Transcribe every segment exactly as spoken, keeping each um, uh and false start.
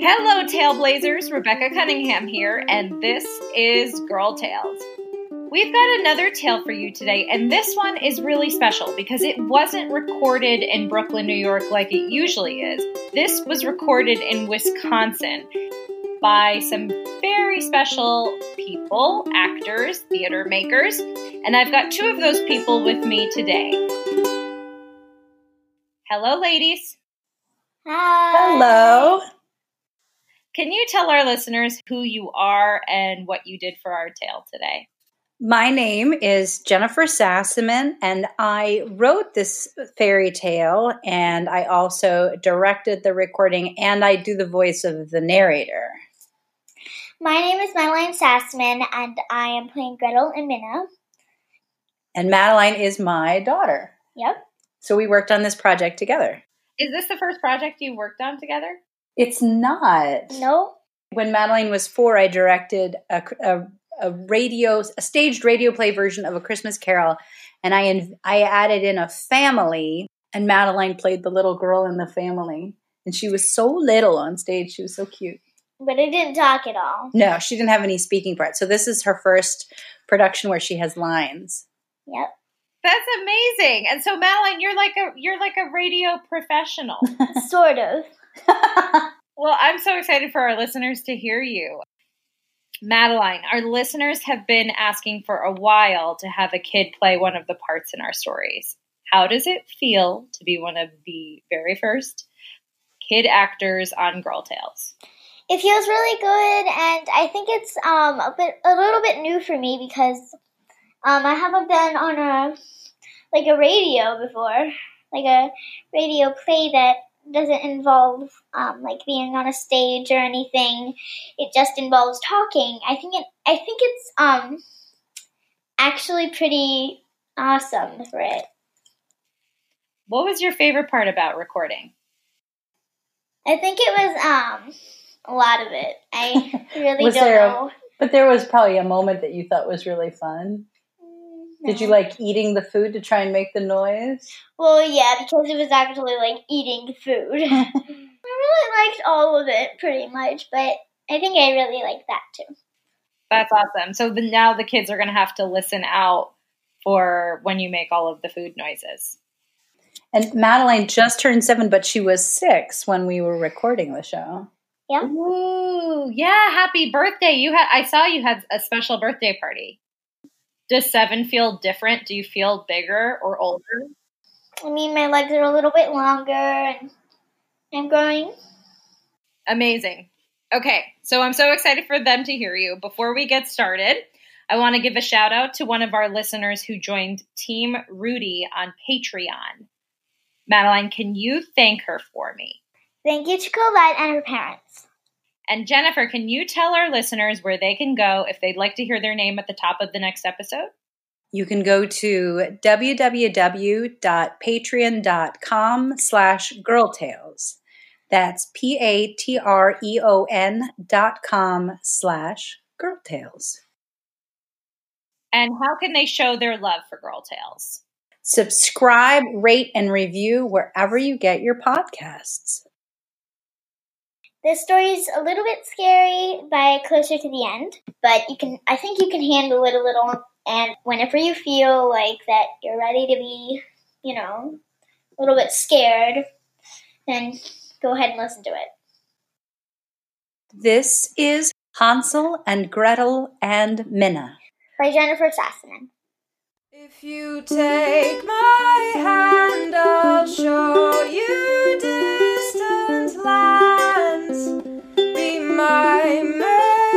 Hello, Tailblazers. Rebecca Cunningham here, and this is Girl Tales. We've got another tale for you today, and this one is really special because it wasn't recorded in Brooklyn, New York like it usually is. This was recorded in Wisconsin by some very special people, actors, theater makers, and I've got two of those people with me today. Hello, ladies. Hi. Hello. Can you tell our listeners who you are and what you did for our tale today? My name is Jennifer Sassaman, and I wrote this fairy tale, and I also directed the recording, and I do the voice of the narrator. My name is Madeline Sassman, and I am playing Gretel and Minna. And Madeline is my daughter. Yep. So we worked on this project together. Is this the first project you worked on together? It's not. No. When Madeline was four, I directed a, a, a radio, a staged radio play version of A Christmas Carol, and I I added in a family, and Madeline played the little girl in the family, and she was so little on stage. She was so cute. But it didn't talk at all. No, she didn't have any speaking parts. So this is her first production where she has lines. Yep. That's amazing. And so, Madeline, you're like a you're like a radio professional. Sort of. Well, I'm so excited for our listeners to hear you. Madeline, our listeners have been asking for a while to have a kid play one of the parts in our stories. How does it feel to be one of the very first kid actors on Girl Tales? It feels really good, and I think it's um a bit a little bit new for me because um I haven't been on a like a radio before, like a radio play that doesn't involve um like being on a stage or anything. It just involves talking. I think it I think it's um actually pretty awesome for it. What was your favorite part about recording? I think it was um a lot of it. I really Was don't there a- know. But there was probably a moment that you thought was really fun. No. Did you like eating the food to try and make the noise? Well, yeah, because it was actually like eating food. I really liked all of it pretty much, but I think I really liked that too. That's awesome. So the, now the kids are going to have to listen out for when you make all of the food noises. And Madeline just turned seven, but she was six when we were recording the show. Yeah. Ooh, yeah, happy birthday. You had I saw you had a special birthday party. Does seven feel different? Do you feel bigger or older? I mean, my legs are a little bit longer, and I'm growing. Amazing. Okay, so I'm so excited for them to hear you. Before we get started, I want to give a shout out to one of our listeners who joined Team Rudy on Patreon. Madeline, can you thank her for me? Thank you to Colette and her parents. And Jennifer, can you tell our listeners where they can go if they'd like to hear their name at the top of the next episode? You can go to www.patreon.com slash girltales. That's P-A-T-R-E-O-N dot com slash girltales. And how can they show their love for Girl Tales? Subscribe, rate, and review wherever you get your podcasts. This story's a little bit scary by closer to the end, but you can I think you can handle it a little, and whenever you feel like that you're ready to be, you know, a little bit scared, then go ahead and listen to it. This is Hansel and Gretel and Minna By Jennifer Sassaman. If you take my hand, I'll show you distant lands. Be my mate.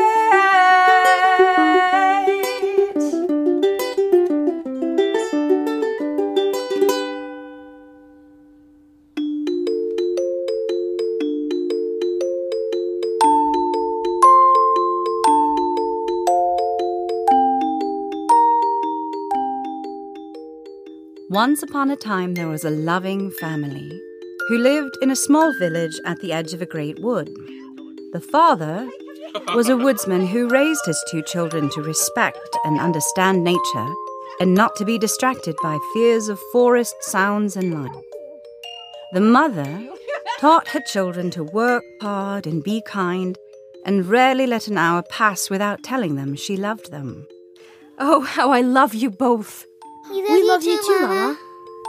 Once upon a time there was a loving family who lived in a small village at the edge of a great wood. The father was a woodsman who raised his two children to respect and understand nature and not to be distracted by fears of forest sounds and light. The mother taught her children to work hard and be kind, and rarely let an hour pass without telling them she loved them. Oh, how I love you both. We love, We you, love too, you too, Mama. Mama.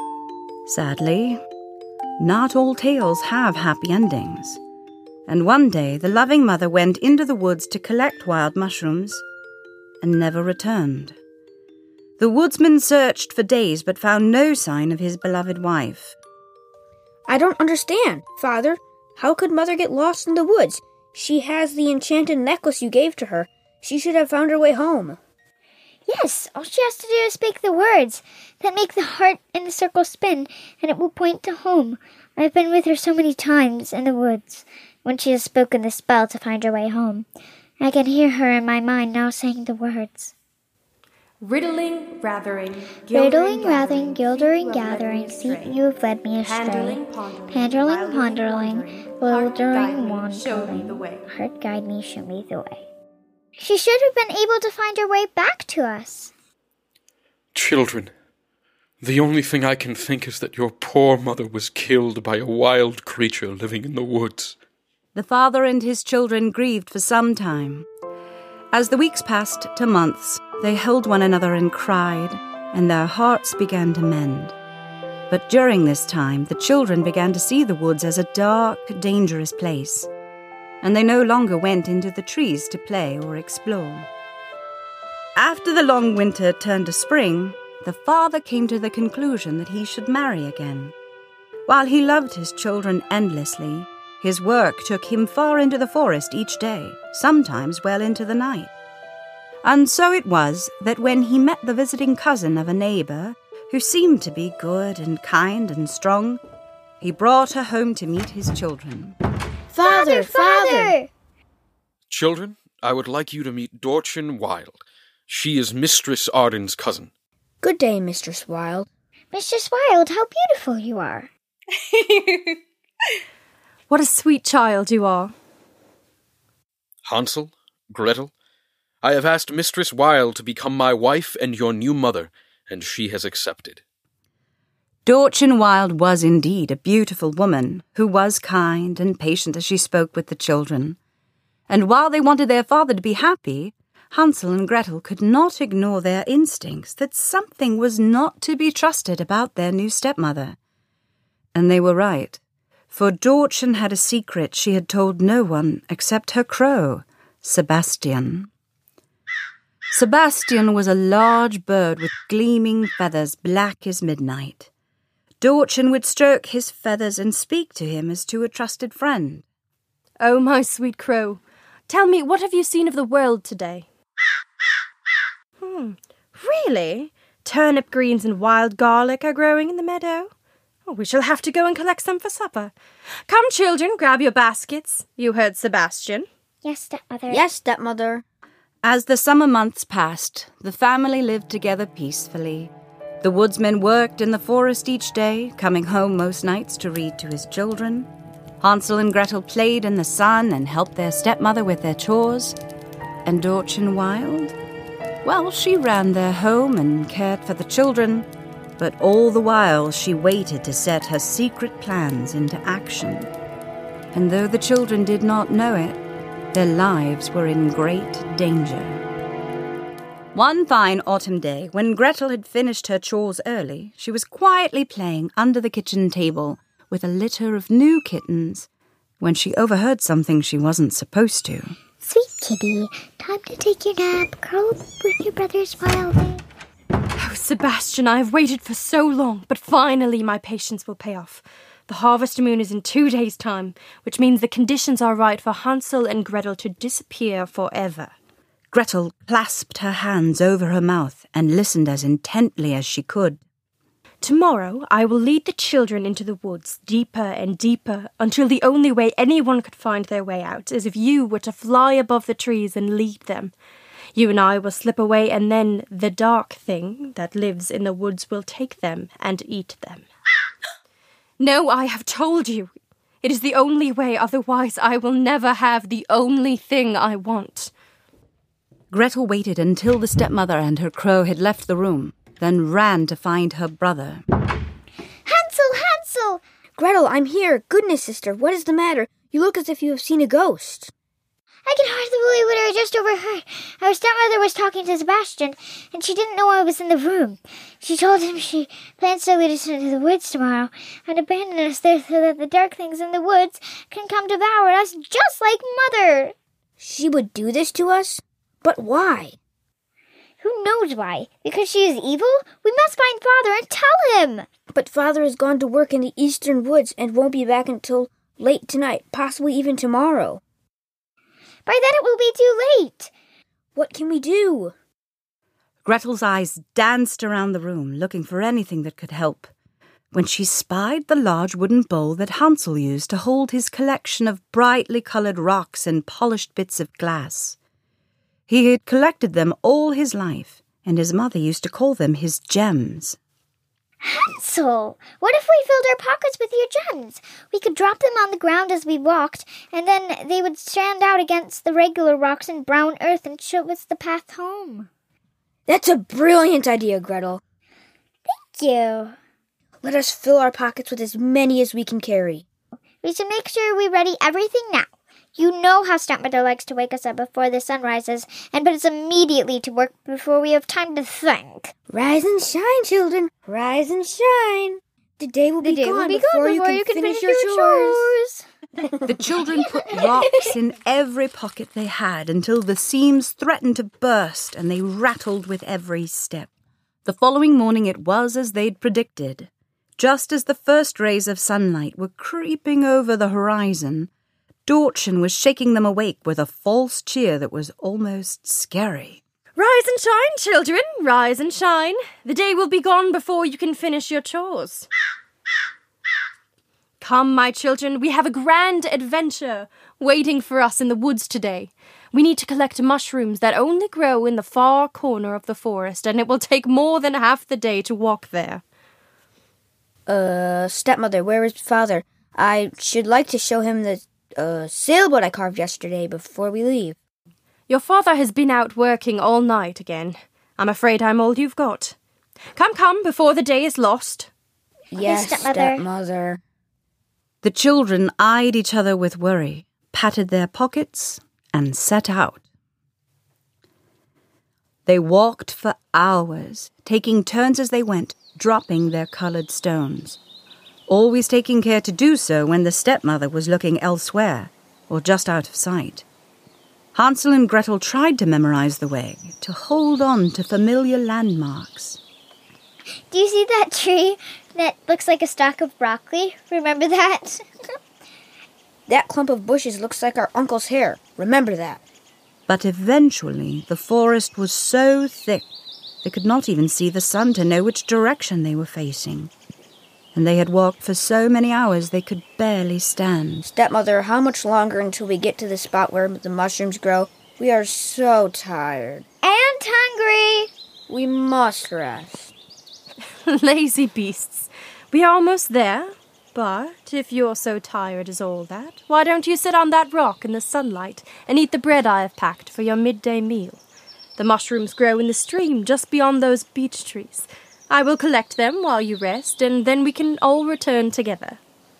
Sadly, not all tales have happy endings. And one day the loving mother went into the woods to collect wild mushrooms and never returned. The woodsman searched for days but found no sign of his beloved wife. I don't understand, Father. How could Mother get lost in the woods? She has the enchanted necklace you gave to her. She should have found her way home. Yes, all she has to do is speak the words that make the heart in the circle spin, and it will point to home. I've been with her so many times in the woods when she has spoken the spell to find her way home. I can hear her in my mind now saying the words. Riddling, rathering, Riddling, rathering, gildering, gathering, seek you have led me astray. Handling, pondering, Handling, pondering, wildering, wandering, show me the wandering. way. Heart guide me, show me the way. She should have been able to find her way back to us. Children, the only thing I can think is that your poor mother was killed by a wild creature living in the woods. The father and his children grieved for some time. As the weeks passed to months, they held one another and cried, and their hearts began to mend. But during this time, the children began to see the woods as a dark, dangerous place, and they no longer went into the trees to play or explore. After the long winter turned to spring, the father came to the conclusion that he should marry again. While he loved his children endlessly, his work took him far into the forest each day, sometimes well into the night. And so it was that when he met the visiting cousin of a neighbor, who seemed to be good and kind and strong, he brought her home to meet his children. Father, Father! Children, I would like you to meet Dorchen Wild. She is Mistress Arden's cousin. Good day, Mistress Wild. Mistress Wild, how beautiful you are. What a sweet child you are. Hansel, Gretel, I have asked Mistress Wild to become my wife and your new mother, and she has accepted. Dorchen Wild was indeed a beautiful woman, who was kind and patient as she spoke with the children. And while they wanted their father to be happy, Hansel and Gretel could not ignore their instincts that something was not to be trusted about their new stepmother. And they were right, for Dorchen had a secret she had told no one except her crow, Sebastian. Sebastian was a large bird with gleaming feathers black as midnight. Dorchen would stroke his feathers and speak to him as to a trusted friend. Oh, my sweet crow, tell me, what have you seen of the world today? Hmm, really? Turnip greens and wild garlic are growing in the meadow? Oh, we shall have to go and collect some for supper. Come, children, grab your baskets. You heard Sebastian. Yes, stepmother. Yes, stepmother. As the summer months passed, the family lived together peacefully. The woodsman worked in the forest each day, coming home most nights to read to his children. Hansel and Gretel played in the sun and helped their stepmother with their chores. And Dorchen Wild? Well, she ran their home and cared for the children, but all the while she waited to set her secret plans into action. And though the children did not know it, their lives were in great danger. One fine autumn day, when Gretel had finished her chores early, she was quietly playing under the kitchen table with a litter of new kittens when she overheard something she wasn't supposed to. Sweet kitty, time to take your nap. Curl up with your brothers Wilding. Oh, Sebastian, I have waited for so long, but finally my patience will pay off. The harvest moon is in two days' time, which means the conditions are right for Hansel and Gretel to disappear forever. Gretel clasped her hands over her mouth and listened as intently as she could. Tomorrow I will lead the children into the woods, deeper and deeper, until the only way anyone could find their way out is if you were to fly above the trees and lead them. You and I will slip away, and then the dark thing that lives in the woods will take them and eat them. No, I have told you. It is the only way, otherwise I will never have the only thing I want. Gretel waited until the stepmother and her crow had left the room, then ran to find her brother. Hansel, Hansel! Gretel, I'm here. Goodness, sister, what is the matter? You look as if you have seen a ghost. I can hardly believe what I just overheard. Our stepmother was talking to Sebastian, and she didn't know I was in the room. She told him she plans to lead us into the woods tomorrow and abandon us there so that the dark things in the woods can come devour us just like Mother. She would do this to us? But why? Who knows why? Because she is evil? We must find Father and tell him. But Father has gone to work in the eastern woods and won't be back until late tonight, possibly even tomorrow. By then it will be too late. What can we do? Gretel's eyes danced around the room, looking for anything that could help, when she spied the large wooden bowl that Hansel used to hold his collection of brightly coloured rocks and polished bits of glass. He had collected them all his life, and his mother used to call them his gems. Hansel, what if we filled our pockets with your gems? We could drop them on the ground as we walked, and then they would stand out against the regular rocks and brown earth and show us the path home. That's a brilliant idea, Gretel. Thank you. Let us fill our pockets with as many as we can carry. We should make sure we ready everything now. You know how stepmother likes to wake us up before the sun rises and put us immediately to work before we have time to think. Rise and shine, children. Rise and shine. The day will The be day gone will be before, gone you, before can you can finish, finish your, your chores. chores. The children put rocks in every pocket they had until the seams threatened to burst and they rattled with every step. The following morning it was as they'd predicted. Just as the first rays of sunlight were creeping over the horizon, Dorchen was shaking them awake with a false cheer that was almost scary. Rise and shine, children, rise and shine. The day will be gone before you can finish your chores. Come, my children, we have a grand adventure waiting for us in the woods today. We need to collect mushrooms that only grow in the far corner of the forest, and it will take more than half the day to walk there. Uh, stepmother, where is Father? I should like to show him the uh, sailboat I carved yesterday before we leave. Your father has been out working all night again. I'm afraid I'm all you've got. Come, come, before the day is lost. Yes, stepmother. stepmother. The children eyed each other with worry, patted their pockets, and set out. They walked for hours, taking turns as they went, dropping their coloured stones, always taking care to do so when the stepmother was looking elsewhere or just out of sight. Hansel and Gretel tried to memorize the way, to hold on to familiar landmarks. Do you see that tree that looks like a stalk of broccoli? Remember that? That clump of bushes looks like our uncle's hair. Remember that. But eventually the forest was so thick they could not even see the sun to know which direction they were facing. And they had walked for so many hours they could barely stand. Stepmother, how much longer until we get to the spot where the mushrooms grow? We are so tired. And hungry. We must rest. Lazy beasts. We are almost there. But if you're so tired as all that, why don't you sit on that rock in the sunlight and eat the bread I have packed for your midday meal? The mushrooms grow in the stream just beyond those beech trees. I will collect them while you rest, and then we can all return together.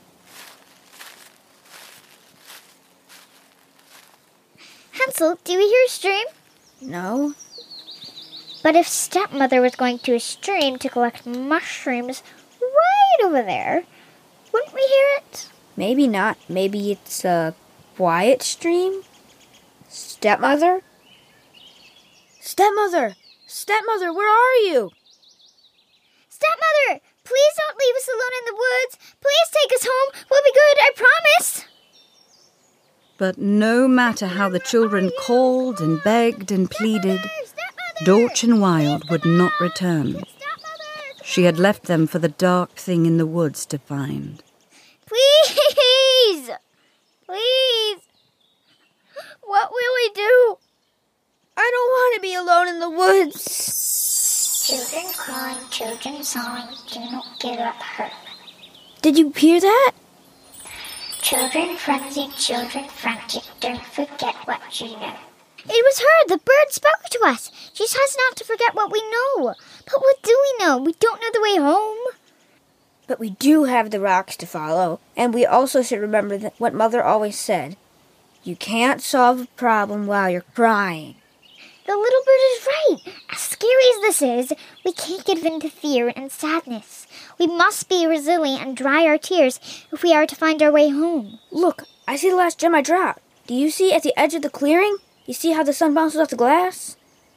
Hansel, do you hear a stream? No? But if stepmother was going to a stream to collect mushrooms right over there, wouldn't we hear it? Maybe not. Maybe it's a quiet stream? Stepmother? Stepmother! Stepmother, where are you? Stepmother, please don't leave us alone in the woods. Please take us home. We'll be good, I promise. But no matter how the children called and begged and pleaded, Dorchen Wild would not return. She had left them for the dark thing in the woods to find. Please! Please! What will we do? I don't want to be alone in the woods. Children crying, children sighing, do not give up hope. Did you hear that? Children frenzied, children frantic, don't forget what you know. It was her. The bird spoke to us. She says not to forget what we know. But what do we know? We don't know the way home. But we do have the rocks to follow, and we also should remember that what Mother always said. You can't solve a problem while you're crying. The little bird is right. As scary as this is, we can't give in to fear and sadness. We must be resilient and dry our tears if we are to find our way home. Look, I see the last gem I dropped. Do you see at the edge of the clearing? You see how the sun bounces off the glass?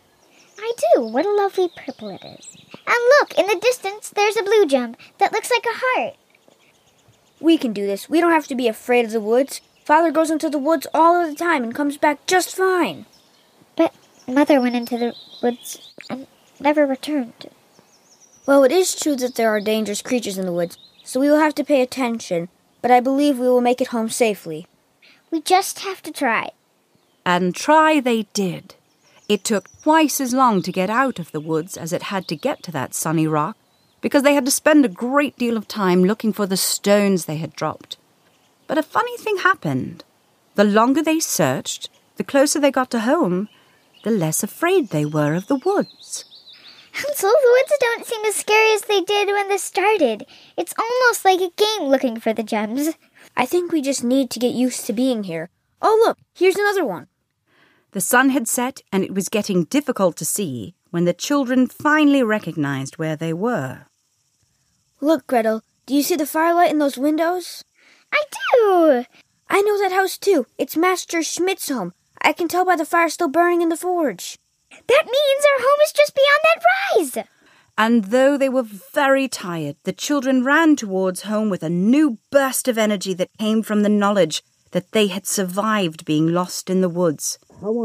I do. What a lovely purple it is. And look, in the distance, there's a blue gem that looks like a heart. We can do this. We don't have to be afraid of the woods. Father goes into the woods all of the time and comes back just fine. But Mother went into the woods and never returned. Well, it is true that there are dangerous creatures in the woods, so we will have to pay attention, but I believe we will make it home safely. We just have to try. And try they did. It took twice as long to get out of the woods as it had to get to that sunny rock, because they had to spend a great deal of time looking for the stones they had dropped. But a funny thing happened. The longer they searched, the closer they got to home, the less afraid they were of the woods. Hansel, the woods don't seem as scary as they did when this started. It's almost like a game looking for the gems. I think we just need to get used to being here. Oh, look, here's another one. The sun had set, and it was getting difficult to see when the children finally recognized where they were. Look, Gretel, do you see the firelight in those windows? I do! I know that house, too. It's Master Schmidt's home. I can tell by the fire still burning in the forge. That means our home is just beyond that rise! And though they were very tired, the children ran towards home with a new burst of energy that came from the knowledge that they had survived being lost in the woods.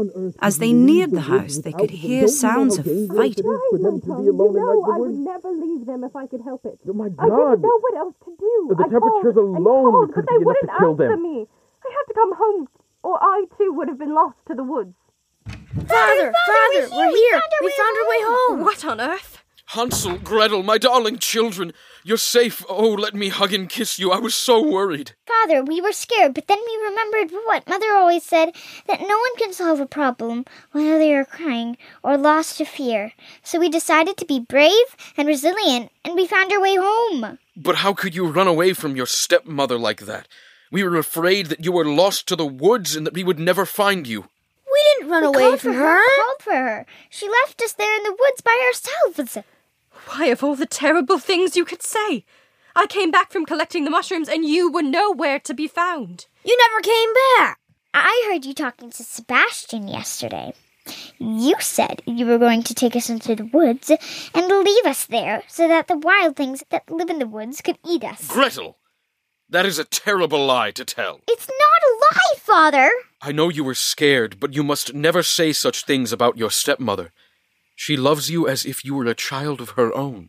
As they neared the house, they could hear sounds of fighting. You know I would never leave them if I could help it. Oh, my I God! didn't know what else to do. The I temperatures called and alone called, could but they be enough wouldn't to kill answer them. me. I had to come home, or I too would have been lost to the woods. Father, Father, we're we're here. here. We We found found our way home. What on earth? Hansel, Gretel, my darling children, you're safe. Oh, let me hug and kiss you. I was so worried. Father, we were scared, but then we remembered what Mother always said, that no one can solve a problem while they are crying or lost to fear. So we decided to be brave and resilient, and we found our way home. But how could you run away from your stepmother like that? We were afraid that you were lost to the woods and that we would never find you. We didn't run we away called from for her. her. Called for her. She left us there in the woods by ourselves. Why, of all the terrible things you could say, I came back from collecting the mushrooms and you were nowhere to be found. You never came back. I heard you talking to Sebastian yesterday. You said you were going to take us into the woods and leave us there so that the wild things that live in the woods could eat us. Gretel! That is a terrible lie to tell. It's not a lie, Father! I know you were scared, but you must never say such things about your stepmother. She loves you as if you were a child of her own.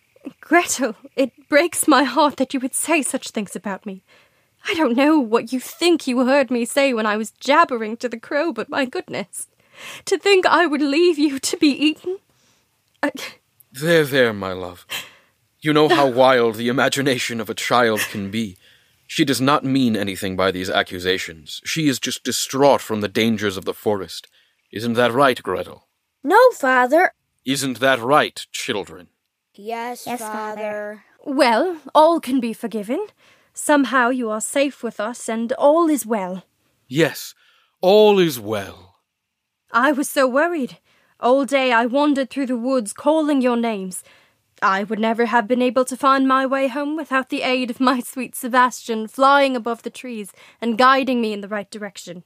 Gretel, it breaks my heart that you would say such things about me. I don't know what you think you heard me say when I was jabbering to the crow, but my goodness, to think I would leave you to be eaten? I... There, there, my love. You know how wild the imagination of a child can be. She does not mean anything by these accusations. She is just distraught from the dangers of the forest. Isn't that right, Gretel? No, Father. Isn't that right, children? Yes, Yes, Father. Well, all can be forgiven. Somehow you are safe with us, and all is well. Yes, all is well. I was so worried. All day I wandered through the woods calling your names. I would never have been able to find my way home without the aid of my sweet Sebastian flying above the trees and guiding me in the right direction.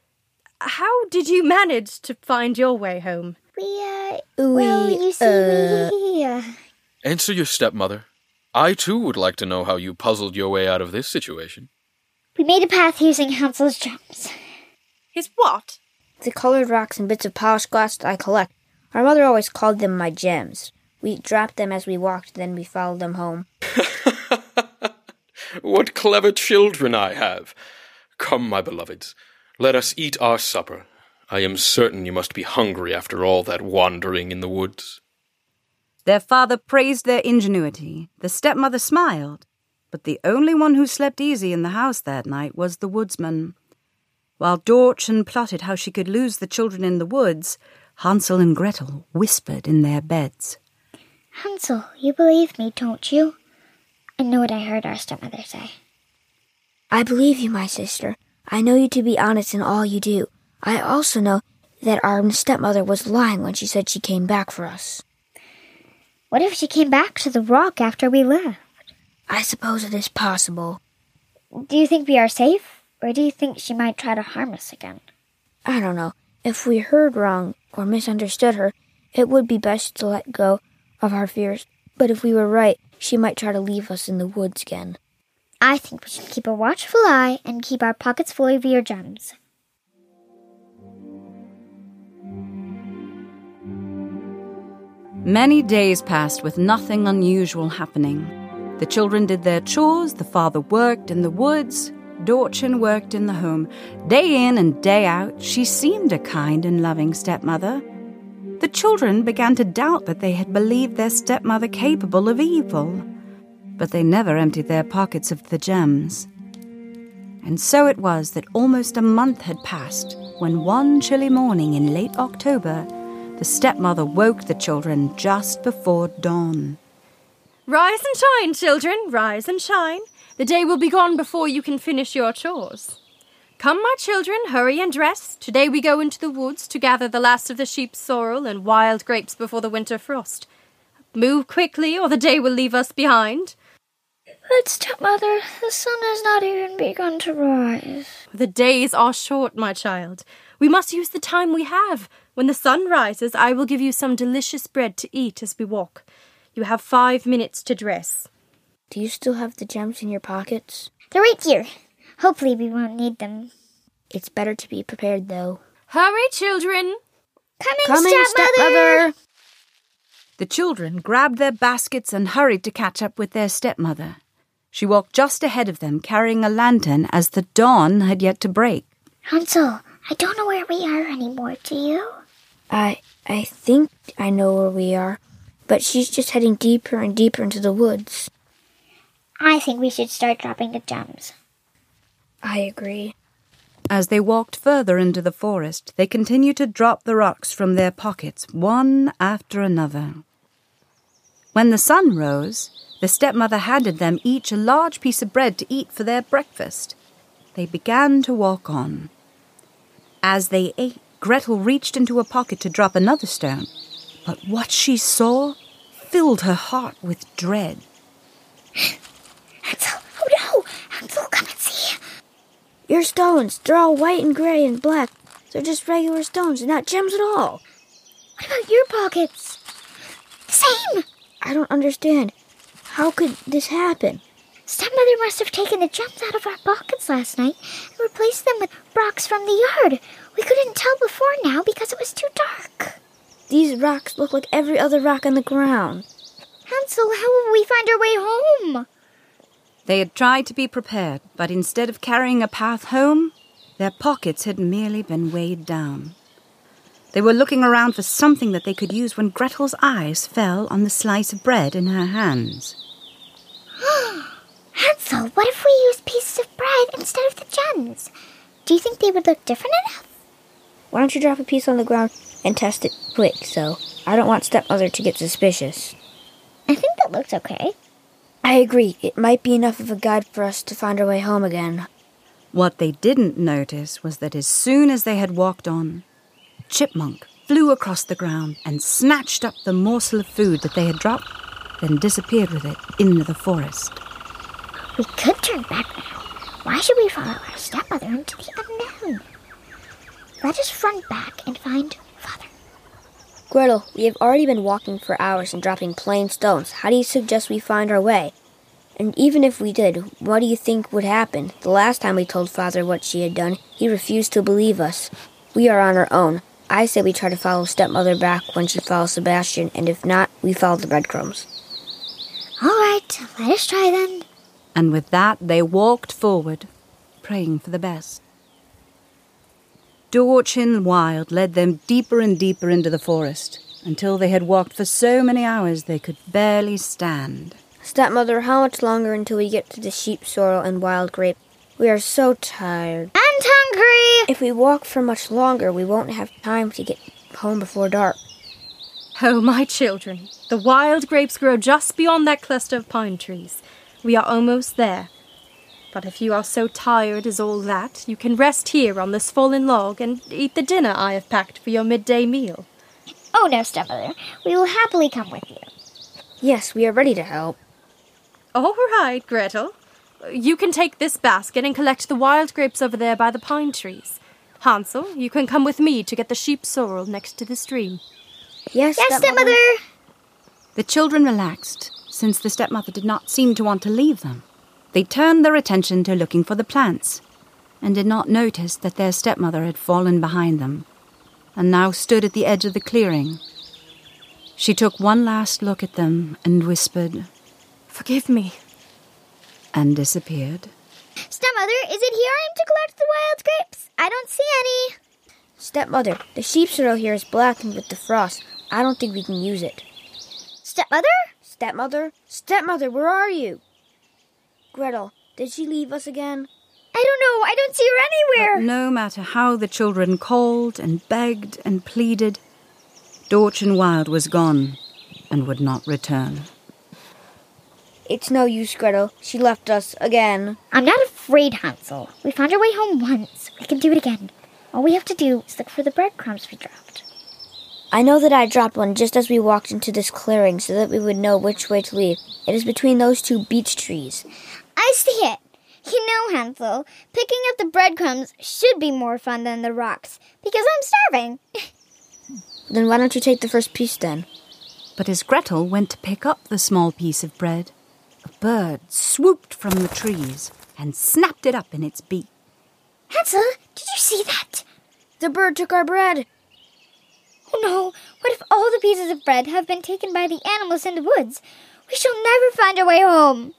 How did you manage to find your way home? We, uh, We, well, you see, uh... we, uh... Answer your stepmother. I, too, would like to know how you puzzled your way out of this situation. We made a path using Hansel's gems. His what? The colored rocks and bits of polished glass that I collect. Our mother always called them my gems. We dropped them as we walked, then we followed them home. What clever children I have. Come, my beloveds, let us eat our supper. I am certain you must be hungry after all that wandering in the woods. Their father praised their ingenuity. The stepmother smiled. But the only one who slept easy in the house that night was the woodsman. While Dorchen plotted how she could lose the children in the woods, Hansel and Gretel whispered in their beds. Hansel, you believe me, don't you? I know what I heard our stepmother say. I believe you, my sister. I know you to be honest in all you do. I also know that our stepmother was lying when she said she came back for us. What if she came back to the rock after we left? I suppose it is possible. Do you think we are safe, or do you think she might try to harm us again? I don't know. If we heard wrong or misunderstood her, it would be best to let go of our fears. But if we were right, she might try to leave us in the woods again. I think we should keep a watchful eye and keep our pockets full of your gems. Many days passed with nothing unusual happening. The children did their chores, the father worked in the woods, Dorchen worked in the home. Day in and day out, she seemed a kind and loving stepmother. The children began to doubt that they had believed their stepmother capable of evil, but they never emptied their pockets of the gems. And so it was that almost a month had passed when one chilly morning in late October, the stepmother woke the children just before dawn. Rise and shine, children, rise and shine. The day will be gone before you can finish your chores. Come, my children, hurry and dress. Today we go into the woods to gather the last of the sheep's sorrel and wild grapes before the winter frost. Move quickly, or the day will leave us behind. But, stepmother, the sun has not even begun to rise. The days are short, my child. We must use the time we have. When the sun rises, I will give you some delicious bread to eat as we walk. You have five minutes to dress. Do you still have the gems in your pockets? They're right here. Hopefully we won't need them. It's better to be prepared, though. Hurry, children! Coming, Coming stepmother! stepmother! The children grabbed their baskets and hurried to catch up with their stepmother. She walked just ahead of them, carrying a lantern as the dawn had yet to break. Hansel, I don't know where we are anymore, do you? I I think I know where we are, but she's just heading deeper and deeper into the woods. I think we should start dropping the gems. I agree. As they walked further into the forest, they continued to drop the rocks from their pockets, one after another. When the sun rose, the stepmother handed them each a large piece of bread to eat for their breakfast. They began to walk on. As they ate, Gretel reached into a pocket to drop another stone, but what she saw filled her heart with dread. Hansel, oh no! Hansel, come and see! Your stones, they're all white and gray and black. They're just regular stones and not gems at all. What about your pockets? Same! I don't understand. How could this happen? Stepmother must have taken the gems out of our pockets last night and replaced them with rocks from the yard. We couldn't tell before now because it was too dark. These rocks look like every other rock on the ground. Hansel, how will we find our way home? They had tried to be prepared, but instead of carrying a path home, their pockets had merely been weighed down. They were looking around for something that they could use when Gretel's eyes fell on the slice of bread in her hands. Hansel, what if we use pieces of bread instead of the gems? Do you think they would look different enough? Why don't you drop a piece on the ground and test it quick, so I don't want stepmother to get suspicious. I think that looks okay. I agree. It might be enough of a guide for us to find our way home again. What they didn't notice was that as soon as they had walked on, Chipmunk flew across the ground and snatched up the morsel of food that they had dropped, then disappeared with it into the forest. We could turn back now. Why should we follow our stepmother into the unknown? Let us run back and find Father. Gretel, we have already been walking for hours and dropping plain stones. How do you suggest we find our way? And even if we did, what do you think would happen? The last time we told Father what she had done, he refused to believe us. We are on our own. I say we try to follow stepmother back when she follows Sebastian, and if not, we follow the breadcrumbs. All right, let us try then. And with that, they walked forward, praying for the best. Dorchen Wild led them deeper and deeper into the forest, until they had walked for so many hours they could barely stand. Stepmother, how much longer until we get to the sheep sorrel and wild grape? We are so tired. And hungry! If we walk for much longer, we won't have time to get home before dark. Oh, my children, the wild grapes grow just beyond that cluster of pine trees. We are almost there. But if you are so tired as all that, you can rest here on this fallen log and eat the dinner I have packed for your midday meal. Oh no, stepmother. We will happily come with you. Yes, we are ready to help. All right, Gretel. You can take this basket and collect the wild grapes over there by the pine trees. Hansel, you can come with me to get the sheep sorrel next to the stream. Yes, Yes, stepmother. stepmother. The children relaxed, since the stepmother did not seem to want to leave them. They turned their attention to looking for the plants, and did not notice that their stepmother had fallen behind them, and now stood at the edge of the clearing. She took one last look at them and whispered, Forgive me. and disappeared. Stepmother, is it here I am to collect the wild grapes? I don't see any. Stepmother, the sheep sorrel here is blackened with the frost. I don't think we can use it. Stepmother? Stepmother? Stepmother, where are you? Gretel, did she leave us again? I don't know. I don't see her anywhere. But no matter how the children called and begged and pleaded, Dorchen Wild was gone and would not return. It's no use, Gretel. She left us again. I'm not afraid, Hansel. We found our way home once. We can do it again. All we have to do is look for the breadcrumbs we dropped. I know that I dropped one just as we walked into this clearing so that we would know which way to leave. It is between those two beech trees. I see it. You know, Hansel, picking up the breadcrumbs should be more fun than the rocks, because I'm starving. Then why don't you take the first piece then? But as Gretel went to pick up the small piece of bread, a bird swooped from the trees and snapped it up in its beak. Hansel, did you see that? The bird took our bread. Oh no, what if all the pieces of bread have been taken by the animals in the woods? We shall never find our way home.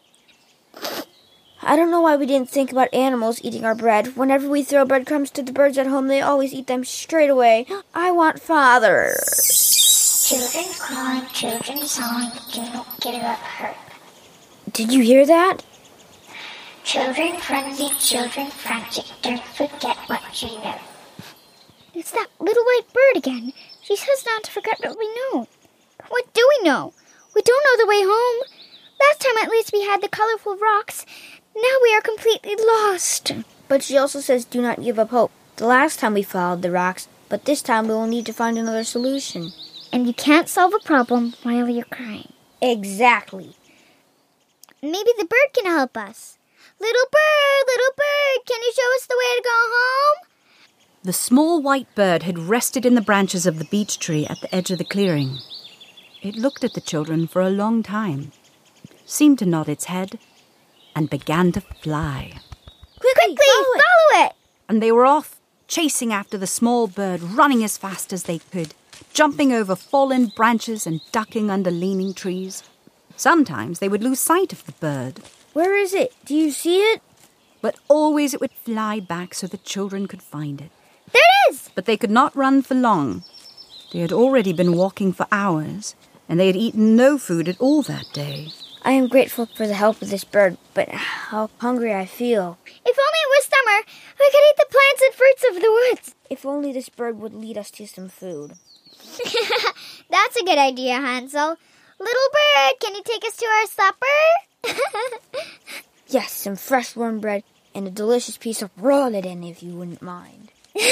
I don't know why we didn't think about animals eating our bread. Whenever we throw breadcrumbs to the birds at home, they always eat them straight away. I want father. Children crying, children sighing, do not get up hurt. Did you hear that? Children frenzied, children frantic, don't forget what you know. It's that little white bird again. She says not to forget what we know. What do we know? We don't know the way home. Last time at least we had the colorful rocks. Now we are completely lost. But she also says do not give up hope. The last time we followed the rocks, but this time we will need to find another solution. And you can't solve a problem while you're crying. Exactly. Maybe the bird can help us. Little bird, little bird, can you show us the way to go home? The small white bird had rested in the branches of the beech tree at the edge of the clearing. It looked at the children for a long time, seemed to nod its head, and began to fly. Quickly, follow, follow it! And they were off, chasing after the small bird, running as fast as they could, jumping over fallen branches and ducking under leaning trees. Sometimes they would lose sight of the bird. Where is it? Do you see it? But always it would fly back so the children could find it. There it is! But they could not run for long. They had already been walking for hours, and they had eaten no food at all that day. I am grateful for the help of this bird, but how hungry I feel. If only it was summer, we could eat the plants and fruits of the woods. If only this bird would lead us to some food. That's a good idea, Hansel. Little bird, can you take us to our supper? Yes, some fresh warm bread and a delicious piece of rolleden, if you wouldn't mind.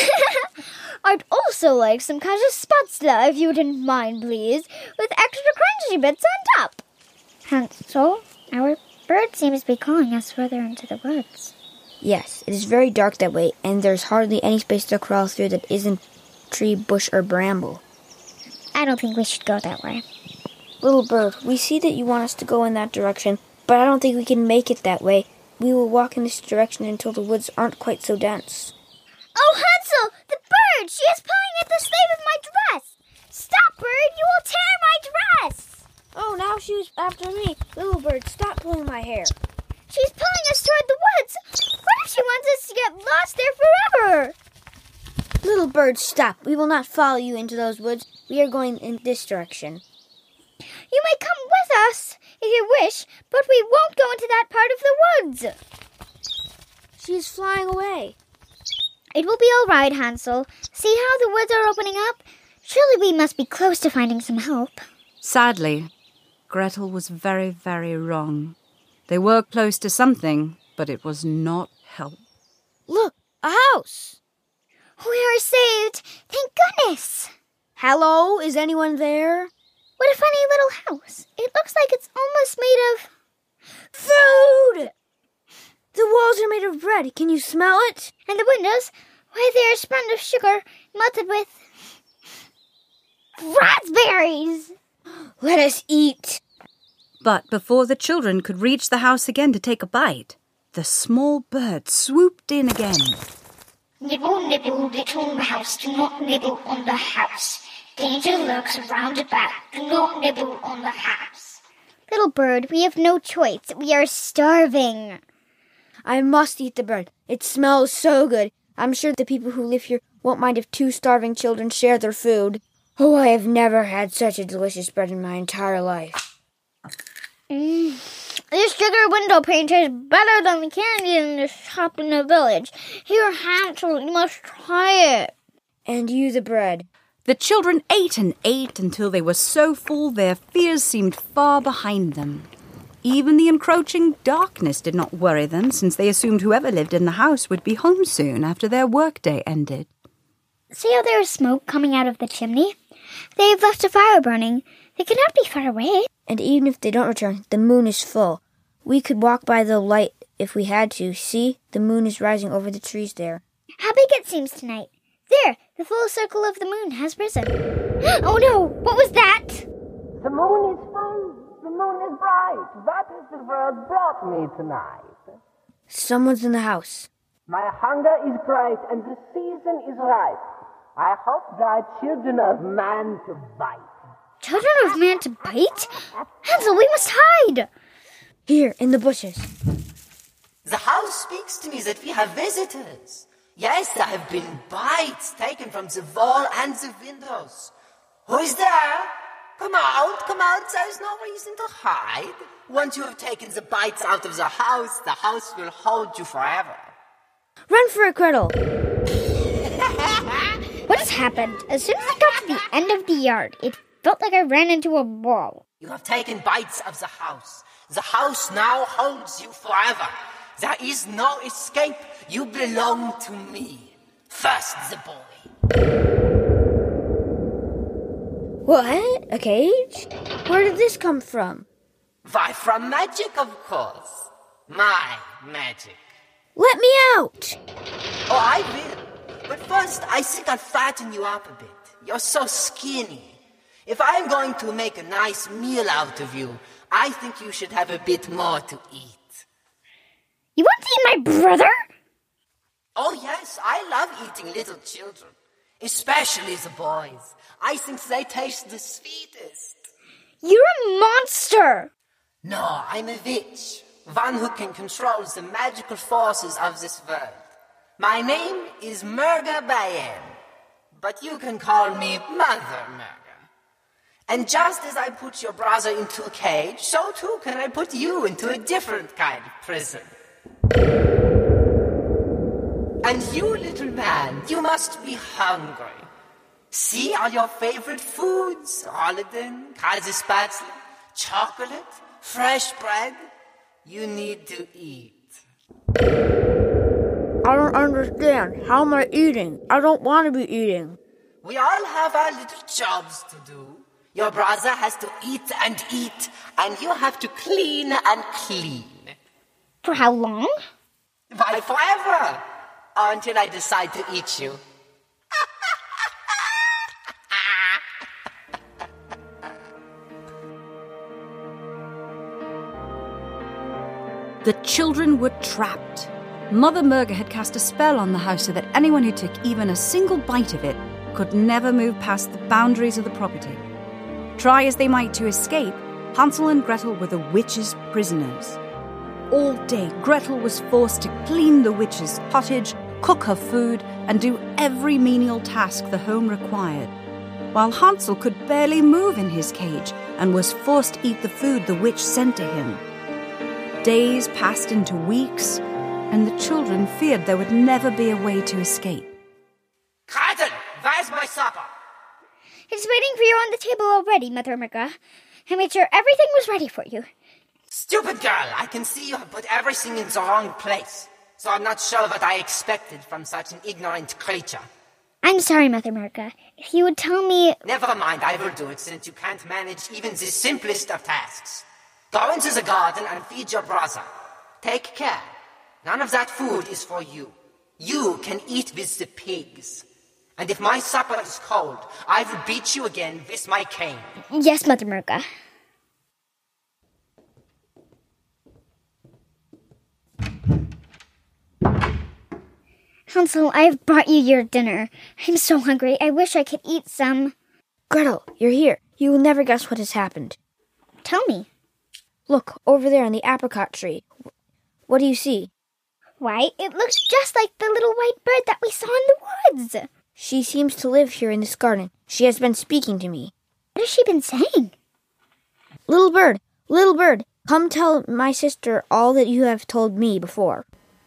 I'd also like some kind of spatzla, if you wouldn't mind, please, with extra crunchy bits on top. Hansel, our bird seems to be calling us further into the woods. Yes, it is very dark that way, and there's hardly any space to crawl through that isn't tree, bush, or bramble. I don't think we should go that way. Little bird, we see that you want us to go in that direction, but I don't think we can make it that way. We will walk in this direction until the woods aren't quite so dense. Oh, Hansel, the bird! She is pulling at the sleeve of my dress! Stop, bird! You will tear my dress! Oh, now she's after me. Little bird, stop pulling my hair. She's pulling us toward the woods. What if she wants us to get lost there forever? Little bird, stop. We will not follow you into those woods. We are going in this direction. You may come with us, if you wish, but we won't go into that part of the woods. She is flying away. It will be all right, Hansel. See how the woods are opening up? Surely we must be close to finding some help. Sadly, Gretel was very, very wrong. They were close to something, but it was not help. Look, a house! We are saved! Thank goodness! Hello, is anyone there? What a funny little house. It looks like it's almost made of... Food! The walls are made of bread. Can you smell it? And the windows, why, they are spun of sugar melted with... raspberries! Let us eat. But before the children could reach the house again to take a bite, the small bird swooped in again. Nibble, nibble, little mouse, do not nibble on the house. Danger lurks around about, do not nibble on the house. Little bird, we have no choice. We are starving. I must eat the bread. It smells so good. I'm sure the people who live here won't mind if two starving children share their food. Oh, I have never had such a delicious bread in my entire life. Mm. This sugar window paint is better than the candy in the shop in the village. Here, Hansel, you must try it. And you the bread. The children ate and ate until they were so full their fears seemed far behind them. Even the encroaching darkness did not worry them, since they assumed whoever lived in the house would be home soon after their workday ended. See how there is smoke coming out of the chimney? They have left a fire burning. They cannot be far away. And even if they don't return, the moon is full. We could walk by the light if we had to. See, the moon is rising over the trees there. How big it seems tonight. There, the full circle of the moon has risen. Oh no, what was that? The moon is full. The moon is bright. That is the word brought me tonight. Someone's in the house. My hunger is great and the season is ripe. I hope thy children of man to bite. Children of man to bite? Hansel, we must hide. Here, in the bushes. The house speaks to me that we have visitors. Yes, there have been bites taken from the wall and the windows. Who is there? Come out, come out, there's no reason to hide. Once you have taken the bites out of the house, the house will hold you forever. Run for it, Gretel. What has happened? As soon as I got to the end of the yard, it felt like I ran into a wall. You have taken bites of the house. The house now holds you forever. There is no escape. You belong to me. First the boy. What? A cage? Where did this come from? Why, from magic, of course. My magic. Let me out! Oh, I will. But first, I think I'll fatten you up a bit. You're so skinny. If I'm going to make a nice meal out of you, I think you should have a bit more to eat. You want to eat my brother? Oh, yes, I love eating little children. Especially the boys. I think they taste the sweetest. You're a monster! No, I'm a witch. One who can control the magical forces of this world. My name is Murga Bayen, but you can call me Mother Murga. And just as I put your brother into a cage, so too can I put you into a different kind of prison. And you, little man, you must be hungry. See all your favorite foods, Rollenden, Käsespätzle, chocolate, fresh bread. You need to eat. I don't understand. How am I eating? I don't want to be eating. We all have our little jobs to do. Your brother has to eat and eat, and you have to clean and clean. For how long? Why, forever. Until I decide to eat you. The children were trapped. Mother Murga had cast a spell on the house so that anyone who took even a single bite of it could never move past the boundaries of the property. Try as they might to escape, Hansel and Gretel were the witch's prisoners. All day, Gretel was forced to clean the witch's cottage, cook her food, and do every menial task the home required, while Hansel could barely move in his cage and was forced to eat the food the witch sent to him. Days passed into weeks, and the children feared there would never be a way to escape. Gretel, where's my supper? It's waiting for you on the table already, Mother Murga. I made sure everything was ready for you. Stupid girl, I can see you have put everything in the wrong place. So I'm not sure what I expected from such an ignorant creature. I'm sorry, Mother Merca. If you would tell me... Never mind, I will do it, since you can't manage even the simplest of tasks. Go into the garden and feed your brother. Take care. None of that food is for you. You can eat with the pigs. And if my supper is cold, I will beat you again with my cane. Yes, Mother Merca. Hansel, I have brought you your dinner. I'm so hungry. I wish I could eat some. Gretel, you're here. You will never guess what has happened. Tell me. Look, over there on the apricot tree. What do you see? Why, it looks just like the little white bird that we saw in the woods. She seems to live here in this garden. She has been speaking to me. What has she been saying? Little bird, little bird, come tell my sister all that you have told me before.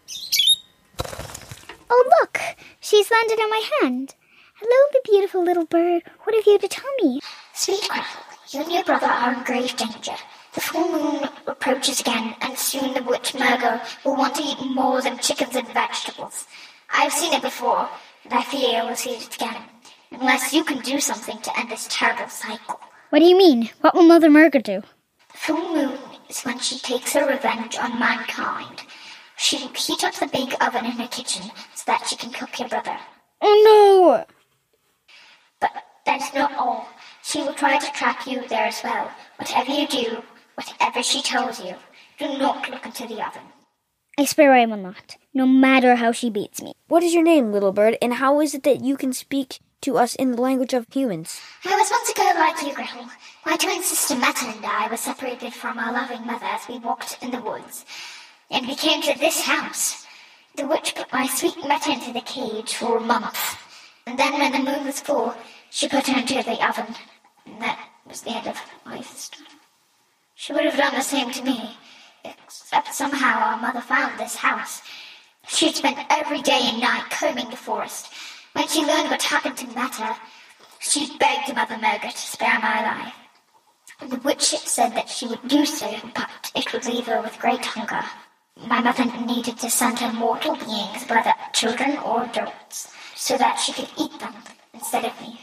Oh, look! She's landed on my hand. Hello, the beautiful little bird. What have you to tell me? Sweet Gretel, you and your brother are in grave danger. The full moon approaches again, and soon the witch Murgo will want to eat more than chickens and vegetables. I've seen it before, and I fear we'll see it again, unless you can do something to end this terrible cycle. What do you mean? What will Mother Merca do? The full moon is when she takes her revenge on mankind. She will heat up the big oven in her kitchen so that she can cook your brother. Oh, no! But that's not all. She will try to trap you there as well. Whatever you do, whatever she tells you, do not look into the oven. I swear I will not, no matter how she beats me. What is your name, little bird, and how is it that you can speak to us in the language of humans? I was once a girl like you, Gretel. My twin sister Meta and I were separated from our loving mother as we walked in the woods. And we came to this house. The witch put my sweet Meta into the cage for a month. And then when the moon was full, she put her into the oven. And that was the end of my sister. She would have done the same to me, except somehow our mother found this house. She'd spent every day and night combing the forest. When she learned what happened to Meta, she begged Mother Merga to spare my life. And the witch said that she would do so, but it would leave her with great hunger. My mother needed to send her mortal beings, whether children or adults, so that she could eat them instead of me.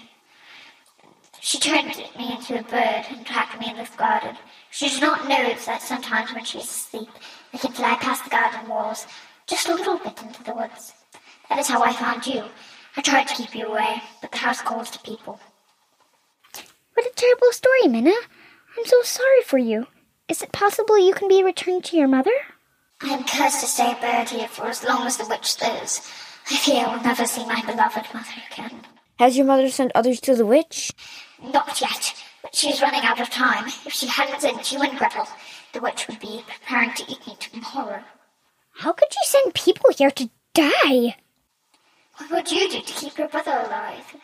She turned me into a bird and trapped me in this garden. She did not know that sometimes when she is asleep, I can fly past the garden walls, just a little bit into the woods. That is how I found you. I tried to keep you away, but the house calls to people. What a terrible story, Minna. I'm so sorry for you. Is it possible you can be returned to your mother? I am cursed to stay a bird here for as long as the witch lives. I fear I will never see my beloved mother again. Has your mother sent others to the witch? Not yet, but she is running out of time. If she hadn't sent you and Gretel, the witch would be preparing to eat me tomorrow. How could you send people here to die? What would you do to keep your brother alive?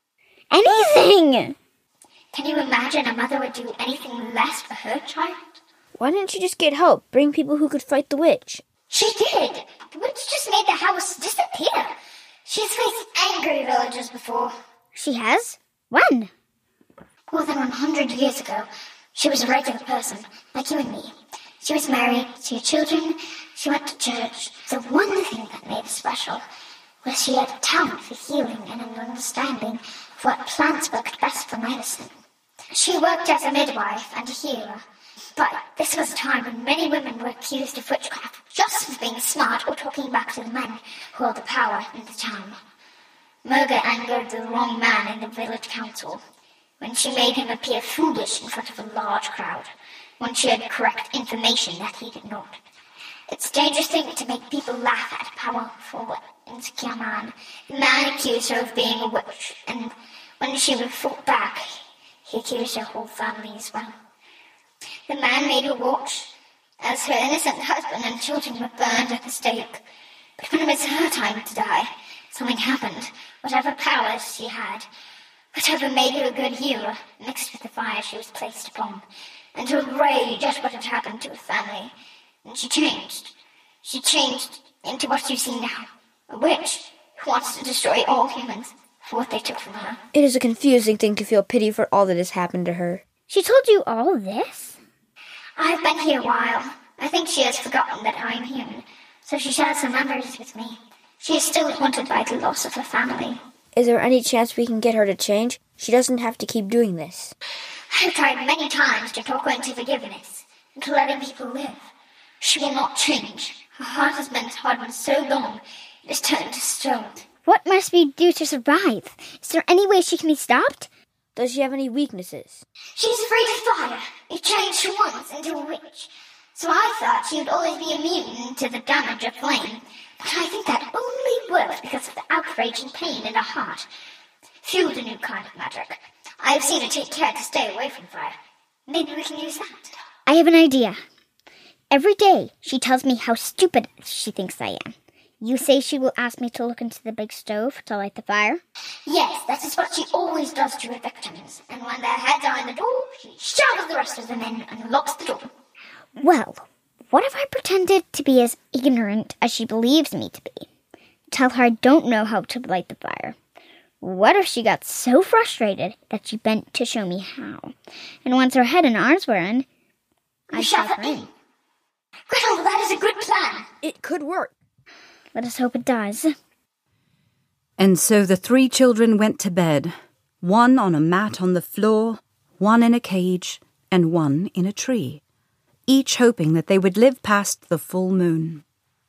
Anything! Can you imagine a mother would do anything less for her child? Why didn't you just get help? Bring people who could fight the witch. She did! The witch just made the house disappear. She's faced angry villagers before. She has? When? More than one hundred years ago. She was a regular person, like you and me. She was married, she had children, she went to church. The one thing that made her special was she had a talent for healing and an understanding of what plants worked best for medicine. She worked as a midwife and a healer. But this was a time when many women were accused of witchcraft just for being smart or talking back to the men who held the power in the town. Murga angered the wrong man in the village council when she made him appear foolish in front of a large crowd, when she had correct information that he did not. It's a dangerous thing to make people laugh at a powerful, insecure man. The man accused her of being a witch, and when she fought back, he accused her whole family as well. The man made her watch as her innocent husband and children were burned at the stake. But when it was her time to die, something happened. Whatever powers she had, whatever made her a good healer, mixed with the fire she was placed upon, and her rage at what had happened to her family. And she changed. She changed into what you see now. A witch who wants to destroy all humans for what they took from her. It is a confusing thing to feel pity for all that has happened to her. She told you all this? I've been here a while. I think she has forgotten that I am human, so she shares her memories with me. She is still haunted by the loss of her family. Is there any chance we can get her to change? She doesn't have to keep doing this. I have tried many times to talk her into forgiveness, into letting people live. She will not change. Her heart has been hardened so long, it has turned to stone. What must we do to survive? Is there any way she can be stopped? Does she have any weaknesses? She's afraid of fire. It changed her once into a witch. So I thought she would always be immune to the damage of flame. But I think that only worked because of the outrage and pain in her heart. Fueled a new kind of magic. I have seen her take care to stay away from fire. Maybe we can use that. I have an idea. Every day, she tells me how stupid she thinks I am. You say she will ask me to look into the big stove to light the fire? Yes, that is what she always does to her victims. And when their heads are in the door, she shovels the rest of them in and locks the door. Well, what if I pretended to be as ignorant as she believes me to be? Tell her I don't know how to light the fire. What if she got so frustrated that she bent to show me how? And once her head and arms were in, I shove her in. Gretel, that is a good plan. It could work. Let us hope it does. And so the three children went to bed, one on a mat on the floor, one in a cage, and one in a tree, each hoping that they would live past the full moon.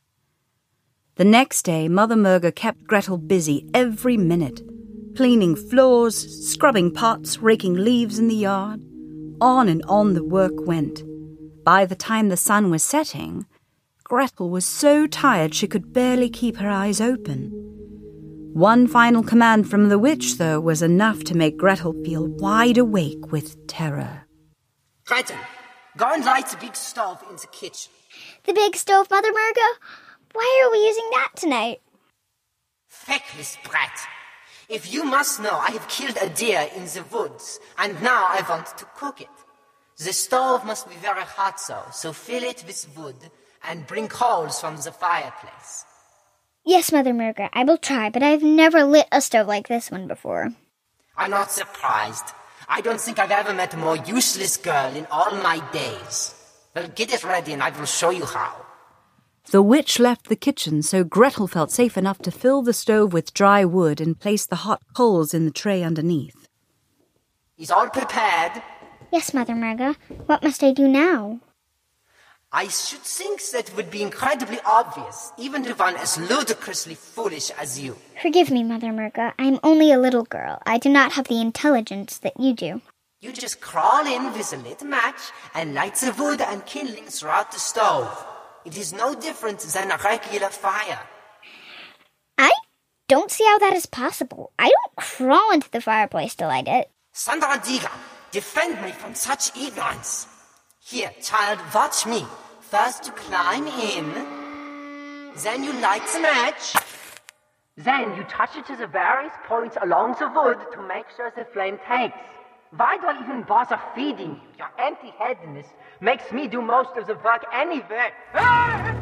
The next day, Mother Murga kept Gretel busy every minute, cleaning floors, scrubbing pots, raking leaves in the yard. On and on the work went. By the time the sun was setting, Gretel was so tired she could barely keep her eyes open. One final command from the witch, though, was enough to make Gretel feel wide awake with terror. Gretel, go and light the big stove in the kitchen. The big stove, Mother Murga? Why are we using that tonight? Feckless brat. If you must know, I have killed a deer in the woods, and now I want to cook it. The stove must be very hot, so, so fill it with wood and bring coals from the fireplace. Yes, Mother Murga, I will try, but I've never lit a stove like this one before. I'm not surprised. I don't think I've ever met a more useless girl in all my days. Well, get it ready and I will show you how. The witch left the kitchen, so Gretel felt safe enough to fill the stove with dry wood and place the hot coals in the tray underneath. Is all prepared? Yes, Mother Murga. What must I do now? I should think that would be incredibly obvious, even to one as ludicrously foolish as you. Forgive me, Mother Murga. I am only a little girl. I do not have the intelligence that you do. You just crawl in with a lit match and light the wood and kindling throughout the stove. It is no different than a regular fire. I don't see how that is possible. I don't crawl into the fireplace to light it. Sandra Diga, defend me from such ignorance. Here, child, watch me. First you climb in, then you light the match. Then you touch it to the various points along the wood to make sure the flame takes. Why do I even bother feeding you? Your empty-headedness makes me do most of the work anyway. But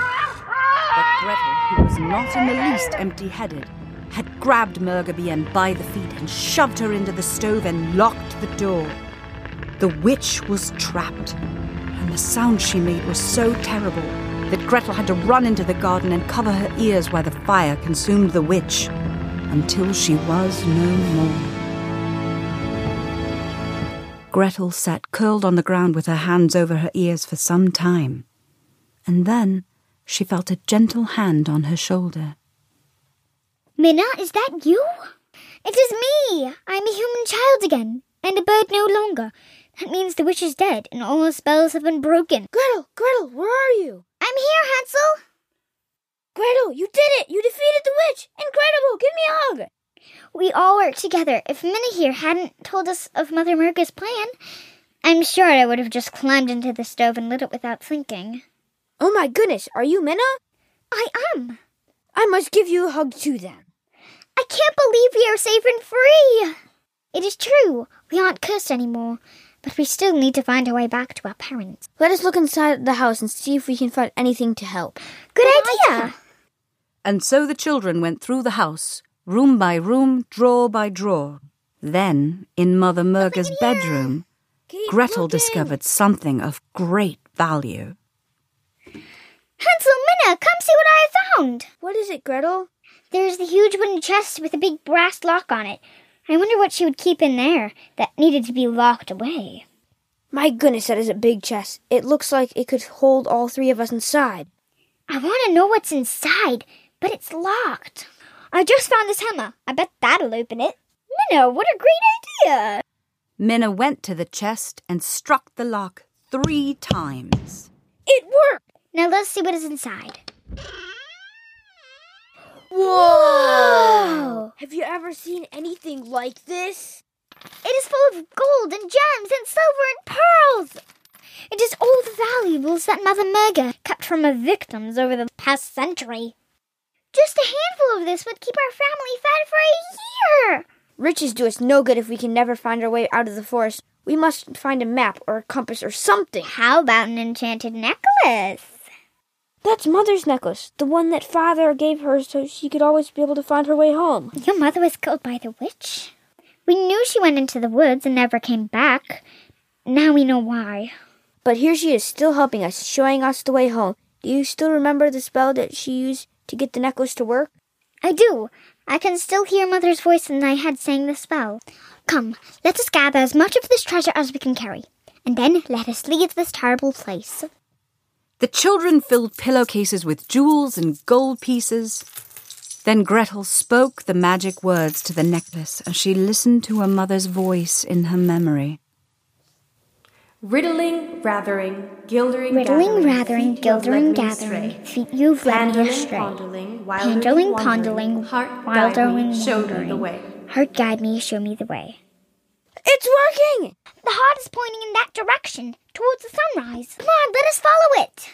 Gretel, who was not in the least empty-headed, had grabbed Murga by the feet and shoved her into the stove and locked the door. The witch was trapped, and the sound she made was so terrible that Gretel had to run into the garden and cover her ears while the fire consumed the witch, until she was no more. Gretel sat curled on the ground with her hands over her ears for some time, and then she felt a gentle hand on her shoulder. Minna, is that you? It is me! I'm a human child again, and a bird no longer. That means the witch is dead, and all her spells have been broken. Gretel, Gretel, where are you? I'm here, Hansel! Gretel, you did it! You defeated the witch! Incredible! Give me a hug! We all worked together. If Minna here hadn't told us of Mother Murga's plan, I'm sure I would have just climbed into the stove and lit it without thinking. Oh my goodness, are you Minna? I am. I must give you a hug too, then. I can't believe we are safe and free! It is true, we aren't cursed anymore, but we still need to find our way back to our parents. Let us look inside the house and see if we can find anything to help. Good, Good idea! And so the children went through the house, room by room, drawer by drawer. Then, in Mother Murga's bedroom, Keep Gretel looking. discovered something of great value. Hansel, Minna, come see what I have found. What is it, Gretel? There's the huge wooden chest with a big brass lock on it. I wonder what she would keep in there that needed to be locked away. My goodness, that is a big chest. It looks like it could hold all three of us inside. I want to know what's inside, but it's locked. I just found this hammer. I bet that'll open it. Minna, what a great idea! Minna went to the chest and struck the lock three times. It worked! Now let's see what is inside. Whoa! Have you ever seen anything like this? It is full of gold and gems and silver and pearls. It is all the valuables that Mother Murga kept from her victims over the past century. Just a handful of this would keep our family fed for a year. Riches do us no good if we can never find our way out of the forest. We must find a map or a compass or something. How about an enchanted necklace? That's Mother's necklace, the one that Father gave her so she could always be able to find her way home. Your mother was killed by the witch. We knew she went into the woods and never came back. Now we know why. But here she is, still helping us, showing us the way home. Do you still remember the spell that she used to get the necklace to work? I do. I can still hear Mother's voice in my head saying the spell. Come, let us gather as much of this treasure as we can carry, and then let us leave this terrible place. The children filled pillowcases with jewels and gold pieces. Then Gretel spoke the magic words to the necklace as she listened to her mother's voice in her memory. Riddling, rathering, gildering, Riddling, gathering, rathering, feet you have gildering, led me gathering, astray. feet you've led me Pandling, astray. pondling, Pandling, wildering, pondling, wandering, heart wildering, guide me, show me wandering. the way. Heart guide me, show me the way. It's working! The heart is pointing in that direction, towards the sunrise. Come on, let us follow it.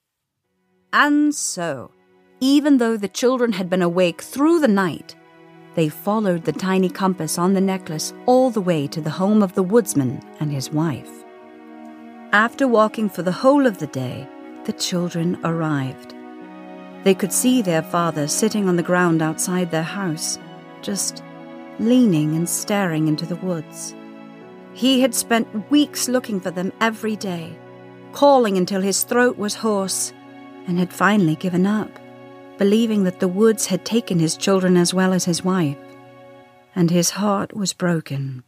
And so, even though the children had been awake through the night, they followed the tiny compass on the necklace all the way to the home of the woodsman and his wife. After walking for the whole of the day, the children arrived. They could see their father sitting on the ground outside their house, just leaning and staring into the woods. He had spent weeks looking for them every day, calling until his throat was hoarse, and had finally given up, believing that the woods had taken his children as well as his wife, and his heart was broken.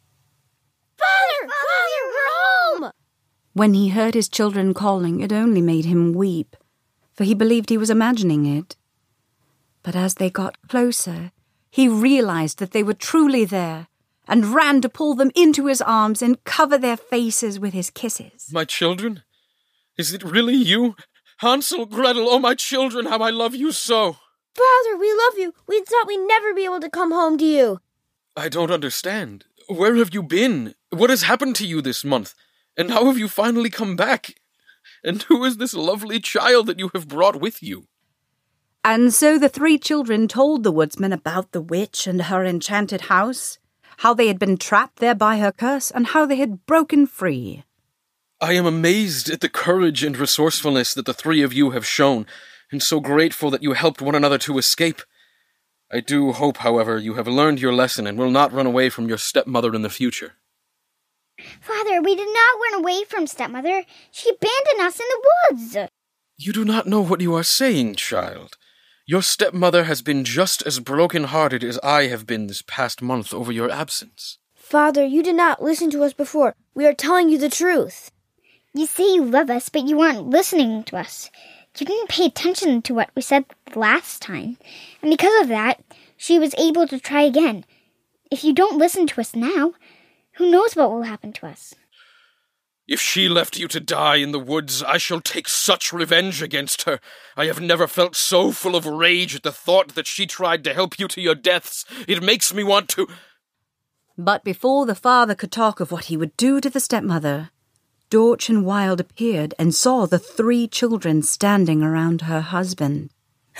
Father! Father, we're home! When he heard his children calling, it only made him weep, for he believed he was imagining it. But as they got closer, he realized that they were truly there, and ran to pull them into his arms and cover their faces with his kisses. My children? Is it really you? Hansel, Gretel, oh my children, how I love you so! Father, we love you. We thought we'd never be able to come home to you. I don't understand. Where have you been? What has happened to you this month? And how have you finally come back? And who is this lovely child that you have brought with you? And so the three children told the woodsman about the witch and her enchanted house, how they had been trapped there by her curse, and how they had broken free. I am amazed at the courage and resourcefulness that the three of you have shown, and so grateful that you helped one another to escape. I do hope, however, you have learned your lesson and will not run away from your stepmother in the future. Father, we did not run away from stepmother. She abandoned us in the woods. You do not know what you are saying, child. Your stepmother has been just as broken-hearted as I have been this past month over your absence. Father, you did not listen to us before. We are telling you the truth. You say you love us, but you weren't listening to us. You didn't pay attention to what we said last time. And because of that, she was able to try again. If you don't listen to us now, who knows what will happen to us? If she left you to die in the woods, I shall take such revenge against her. I have never felt so full of rage at the thought that she tried to help you to your deaths. It makes me want to... But before the father could talk of what he would do to the stepmother, Dorchen Wild appeared and saw the three children standing around her husband.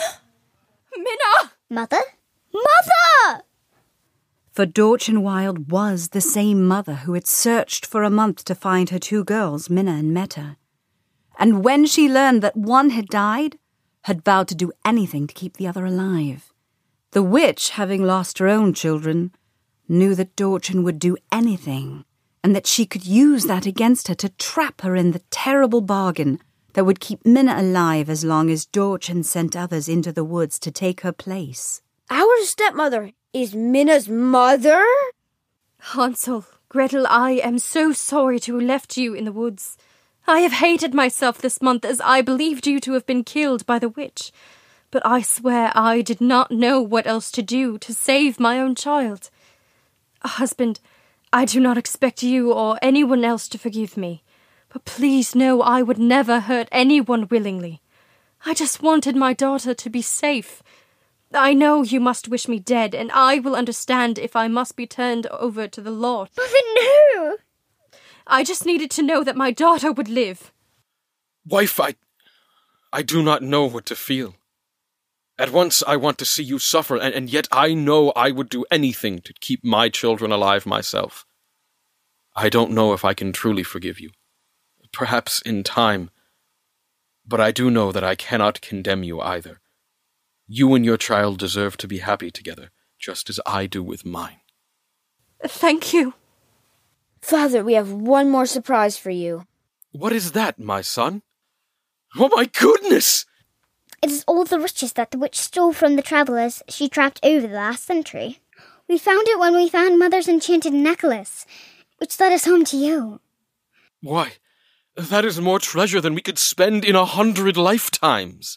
Minna! Mother? Mother! For Dorchen Wild was the same mother who had searched for a month to find her two girls, Minna and Meta. And when she learned that one had died, had vowed to do anything to keep the other alive. The witch, having lost her own children, knew that Dorchen would do anything, and that she could use that against her to trap her in the terrible bargain that would keep Minna alive as long as Dorchen sent others into the woods to take her place. Our stepmother is Minna's mother? Hansel, Gretel, I am so sorry to have left you in the woods. I have hated myself this month as I believed you to have been killed by the witch. But I swear I did not know what else to do to save my own child. Husband, I do not expect you or anyone else to forgive me. But please know I would never hurt anyone willingly. I just wanted my daughter to be safe. I know you must wish me dead, and I will understand if I must be turned over to the law. Mother, no! I just needed to know that my daughter would live. Wife, I... I do not know what to feel. At once I want to see you suffer, and, and yet I know I would do anything to keep my children alive myself. I don't know if I can truly forgive you. Perhaps in time. But I do know that I cannot condemn you either. You and your child deserve to be happy together, just as I do with mine. Thank you. Father, we have one more surprise for you. What is that, my son? Oh my goodness! It is all the riches that the witch stole from the travellers she trapped over the last century. We found it when we found Mother's enchanted necklace, which led us home to you. Why, that is more treasure than we could spend in a hundred lifetimes.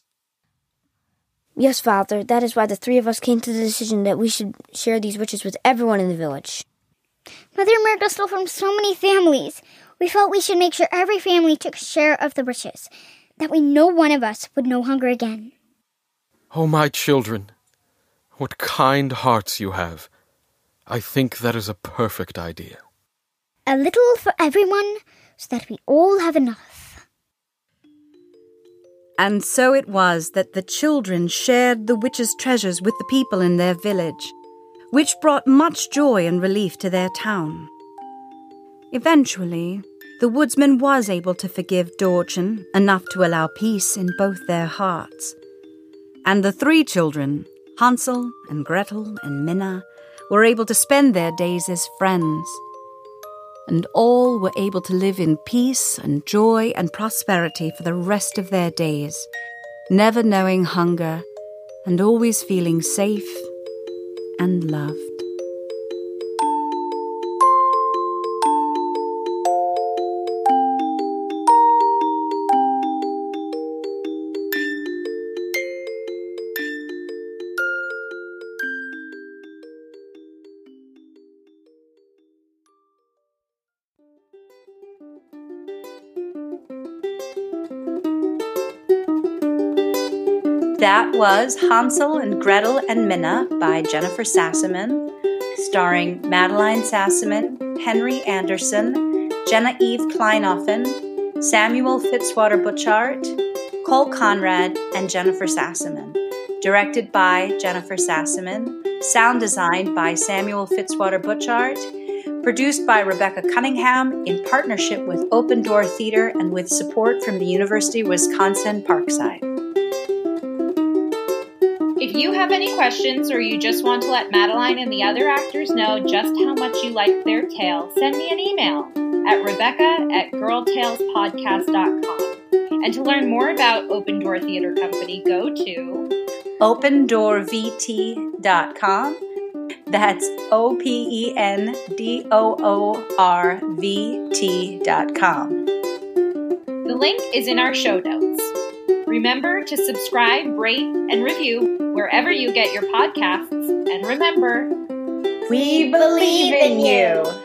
Yes, Father, that is why the three of us came to the decision that we should share these riches with everyone in the village. Mother Merga stole from so many families. We felt we should make sure every family took a share of the riches, that way no one of us would know hunger again. Oh, my children, what kind hearts you have. I think that is a perfect idea. A little for everyone, so that we all have enough. And so it was that the children shared the witch's treasures with the people in their village, which brought much joy and relief to their town. Eventually, the woodsman was able to forgive Dorchen enough to allow peace in both their hearts. And the three children, Hansel and Gretel and Minna, were able to spend their days as friends. And all were able to live in peace and joy and prosperity for the rest of their days, never knowing hunger and always feeling safe and loved. That was Hansel and Gretel and Minna by Jennifer Sassaman, starring Madeline Sassaman, Henry Anderson, Jenna Eve Kleinoffen, Samuel Fitzwater Butchart, Cole Conrad, and Jennifer Sassaman. Directed by Jennifer Sassaman. Sound designed by Samuel Fitzwater Butchart. Produced by Rebecca Cunningham in partnership with Open Door Theater and with support from the University of Wisconsin-Parkside. If you have any questions or you just want to let Madeline and the other actors know just how much you liked their tale, send me an email at rebecca at girltalespodcast dot com. And to learn more about Open Door Theater Company, go to open door v t dot com. That's O P E N D O O R V T dot com. The link is in our show notes. Remember to subscribe, rate, and review wherever you get your podcasts. And remember, we believe in you.